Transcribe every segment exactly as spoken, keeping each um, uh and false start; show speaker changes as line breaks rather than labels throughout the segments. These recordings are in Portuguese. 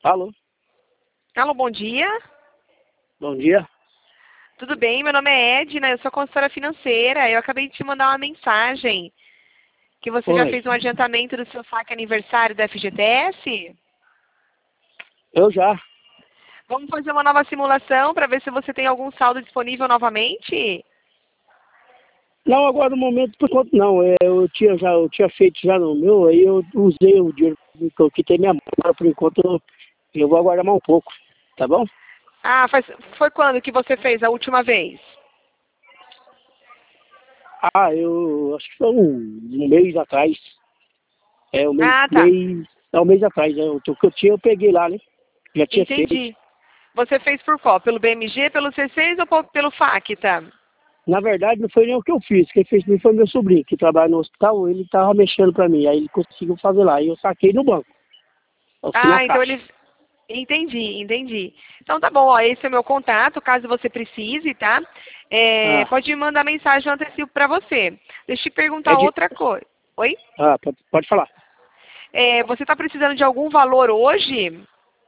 Alô?
Alô, bom dia.
Bom dia.
Tudo bem? Meu nome é Edna, eu sou consultora financeira. Eu acabei de te mandar uma mensagem que você já
Oi.
fez um adiantamento do seu saque aniversário da F G T S.
Eu já.
Vamos fazer uma nova simulação para ver se você tem algum saldo disponível novamente?
Não, agora no momento, por enquanto não. É, Eu tinha, já, eu tinha feito já no meu, aí eu usei o dinheiro que eu quitei minha mão. Agora, por enquanto, eu, eu vou aguardar mais um pouco. Tá bom?
Ah, faz, foi quando que você fez a última vez?
Ah, eu acho que foi um, um mês atrás. É, um mês,
Ah, tá.
mês, é um mês atrás. É, o que eu tinha, eu peguei lá, né? Já tinha feito.
Entendi. Você fez por qual? Pelo B M G, pelo C seis ou po- pelo FACTA?
Na verdade, não foi nem o que eu fiz. Quem fez foi meu sobrinho, que trabalha no hospital. Ele tava mexendo pra mim. Aí ele conseguiu fazer lá. Aí eu saquei no banco. Eu fui na
Ah, então
caixa.
ele... Entendi, entendi. Então tá bom, ó, esse é o meu contato, caso você precise, tá? É,
Ah,
pode me mandar mensagem no antecipo para você. Deixa eu te
é
perguntar
de...
outra coisa. Oi?
ah pode, pode falar.
É, você está precisando de algum valor hoje?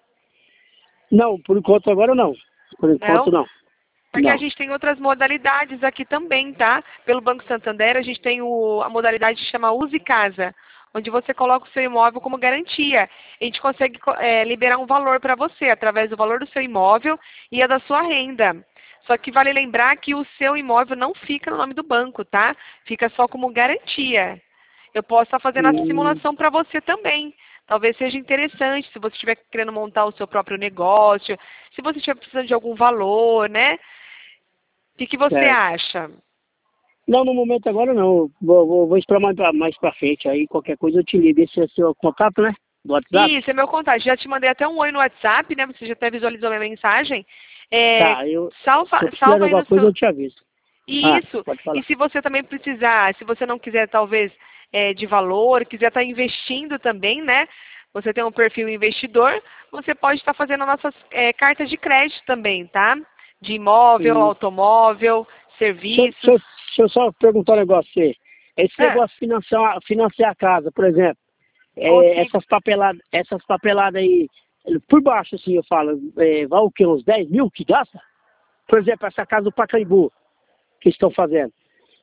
Não, por enquanto agora não. Por enquanto
Não?
não.
Porque a
Não.
gente tem outras modalidades aqui também, tá? Pelo Banco Santander, a gente tem o, a modalidade que chama Use Casa, onde você coloca o seu imóvel como garantia. A gente consegue co- é, liberar um valor para você, através do valor do seu imóvel e a da sua renda. Só que vale lembrar que o seu imóvel não fica no nome do banco, tá? Fica só como garantia. Eu posso estar fazendo essa
Hum,
simulação para você também. Talvez seja interessante, se você estiver querendo montar o seu próprio negócio, se você estiver precisando de algum valor, né? O que, que você
certo.
acha?
Não, no momento agora não. Vou, vou, vou esperar mais pra, mais pra frente. Aí qualquer coisa eu te ligo. Esse é seu contato, né? Do WhatsApp?
Isso, é meu contato. Já te mandei até um oi no WhatsApp, né? Você já até visualizou minha mensagem. É,
Tá, eu.
salva,
Se eu precisar de
salva aí
alguma
no
coisa,
seu.
eu te aviso. Ah,
Isso.
pode
E
falar.
se você também precisar, se você não quiser, talvez, é, de valor, quiser estar investindo também, né? Você tem um perfil investidor, você pode estar fazendo nossas é, cartas de crédito também, tá? De imóvel,
Hum.
automóvel,
Deixa, eu- deixa, eu-
serviços.
deixa eu só perguntar um negócio pra você. Esse
Ah,
negócio de financiar, financiar a casa, por exemplo. É,
consigo.
essas papeladas, essas papeladas aí, por baixo, assim, eu falo, é, vai o quê? Uns dez mil que gasta? Por exemplo, essa casa do Pacaembu que estão fazendo.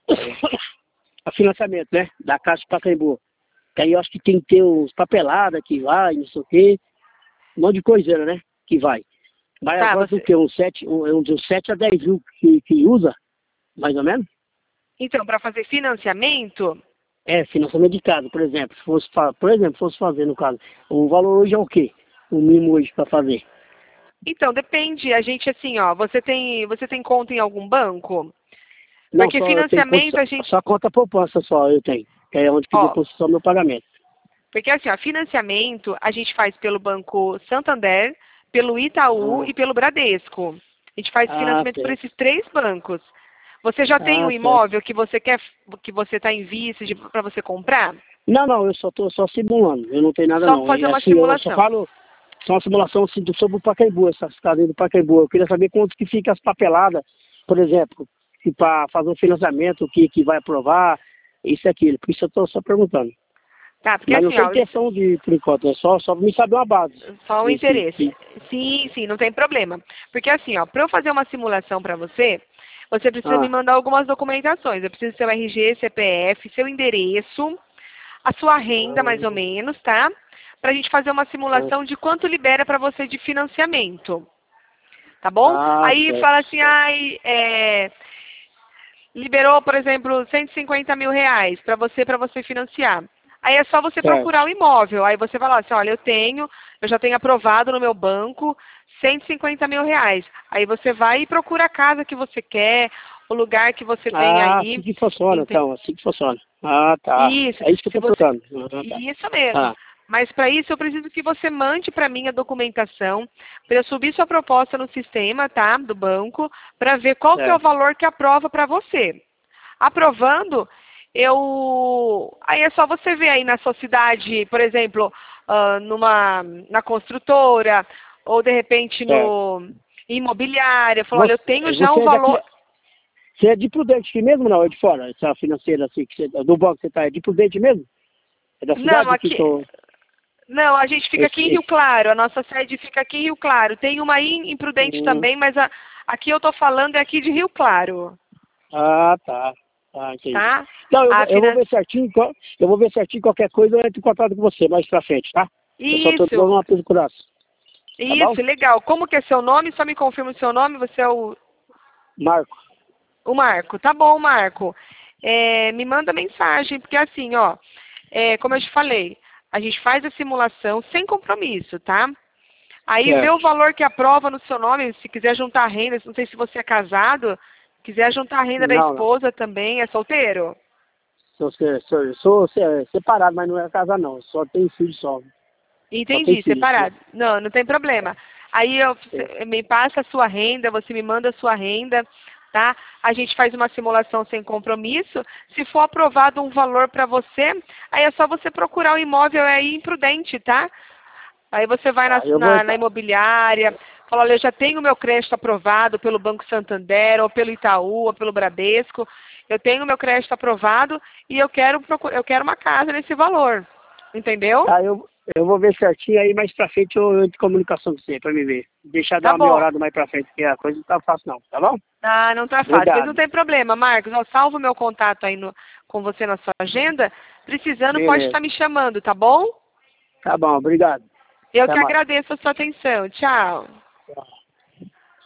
A financiamento, né? Da Caixa do Pacaembu. Que aí eu acho que tem que ter uns papeladas que vai, não sei o quê. Um monte de coiseira, né? Que vai. Vai
Tá,
agora do
você.
que? Uns sete, um, uns uns sete a dez mil que, que usa, mais ou menos?
Então, para fazer financiamento,
É, financiamento de casa, por exemplo. Se fosse, fa- por exemplo, fosse fazer, no caso. O valor hoje é o quê? O mínimo hoje para fazer.
então, depende. A gente, assim, ó, você tem, você tem conta em algum banco?
Não,
Porque
só eu tenho conta,
financiamento
só,
a gente,
só conta poupança só eu tenho. Que é onde que
ó,
deposita só meu pagamento.
porque assim, ó, financiamento a gente faz pelo Banco Santander, pelo Itaú
Ah,
e pelo Bradesco. A gente faz
ah,
financiamento por
certo.
esses três bancos. Você já tem
Ah,
um
certo.
imóvel que você quer, que você está em vista para você comprar?
Não, não, eu só tô só simulando. Eu não tenho nada
Só
não.
fazer
É
uma
assim, eu só
simulação.
falo, só uma simulação assim, do- sobre o Pacaembu, essas casas do Pacaembu. Eu queria saber quanto que fica as papeladas, por exemplo, para fazer um financiamento, o que, que vai aprovar, isso e aquilo. Por isso eu tô só perguntando.
Tá, porque
Mas não
assim,
tem
ó,
intenção de, por enquanto, é só, só me saber uma base.
só o
Ver se,
interesse.
se...
Sim, sim, não tem problema. Porque assim, ó, para eu fazer uma simulação para você, você precisa me
Ah,
mandar algumas documentações. Eu preciso do seu R G, C P F, seu endereço, a sua renda, mais ou menos, tá? Para a gente fazer uma
ah,
simulação de quanto libera para você de financiamento. Tá bom?
ah,
Aí
certo,
fala assim,
certo.
ai, é, liberou, por exemplo, cento e cinquenta mil reais para você, para você financiar. Aí é só você
Certo.
procurar o imóvel. Aí você vai lá assim, olha, eu tenho, eu já tenho aprovado no meu banco cento e cinquenta mil reais. Aí você vai e procura a casa que você quer, o lugar que você tem
Ah, assim
aí.
que funciona,
Ente-
então, assim que funciona. Ah, tá.
Isso,
É isso que eu
se
tô
você.
perguntando. Ah, tá.
Isso mesmo.
Ah,
Mas para isso eu preciso que você mande para mim a documentação, para eu subir sua proposta no sistema, tá? Do banco, para ver qual que é o
certo.
valor que aprova para você. Aprovando, eu. Aí é só você ver aí na sua cidade, por exemplo, ah, numa, na construtora, ou de repente
Certo.
no imobiliária, falou, olha, eu tenho
Você,
já
você
um
é daqui,
valor.
você é de Prudente aqui mesmo, não? É de fora? Essa financeira assim, que você, do banco que você tá, é de Prudente mesmo? É da
Não,
cidade aqui
aqui.
que eu...
Não, a gente fica
Esse,
aqui em Rio
esse.
Claro, a nossa sede fica aqui em Rio Claro. Tem uma aí em Prudente
Hum.
também, mas a, aqui eu tô falando é aqui de Rio Claro,
Ah, tá. Ah, entendi.
tá?
Não, eu,
A
eu vou
finan...
ver certinho, qual- eu vou ver certinho qualquer coisa, eu entro em contato com você mais pra frente, tá? Eu só tô dando
Isso,
uma procuração, tá bom?
isso, legal. Como que é seu nome? Só me confirma o seu nome, você é o,
Marco.
o Marco. Tá bom, Marco. É, me manda mensagem, porque assim, ó, é, como eu te falei, a gente faz a simulação sem compromisso, tá? Aí vê o
Certo.
valor que aprova no seu nome, se quiser juntar a renda, não sei se você é casado, quiser juntar a renda da
Não, não.
esposa também, é solteiro?
Sou, sou, sou, sou se- separado, mas não é casar não. Só tenho filho só. Só tenho
Entendi,
filho.
separado. Não, não tem problema. Aí eu,
É.
você me passa a sua renda, você me manda a sua renda, tá? A gente faz uma simulação sem compromisso. Se for aprovado um valor para você, aí é só você procurar o imóvel aí em Prudente, tá? Aí você vai na,
Tá, eu vou
na, na
entrar.
imobiliária, fala, olha, eu já tenho meu crédito aprovado pelo Banco Santander, ou pelo Itaú, ou pelo Bradesco. Eu tenho meu crédito aprovado e eu quero, procu- eu quero uma casa nesse valor. Entendeu?
Tá, eu, eu vou ver certinho aí, mais pra frente eu entro em comunicação com você, pra me ver. Deixar dar
Tá
uma
bom.
melhorada mais pra frente, porque a coisa não tá fácil não, tá bom?
Ah, não tá fácil. Mas não
Obrigado.
tem problema, Marcos. Eu salvo meu contato aí no, com você na sua agenda. Precisando, pode
Beleza.
estar me chamando, tá bom?
Tá bom, obrigado.
Eu
Até
que
mais.
agradeço a sua atenção. Tchau.
Tchau.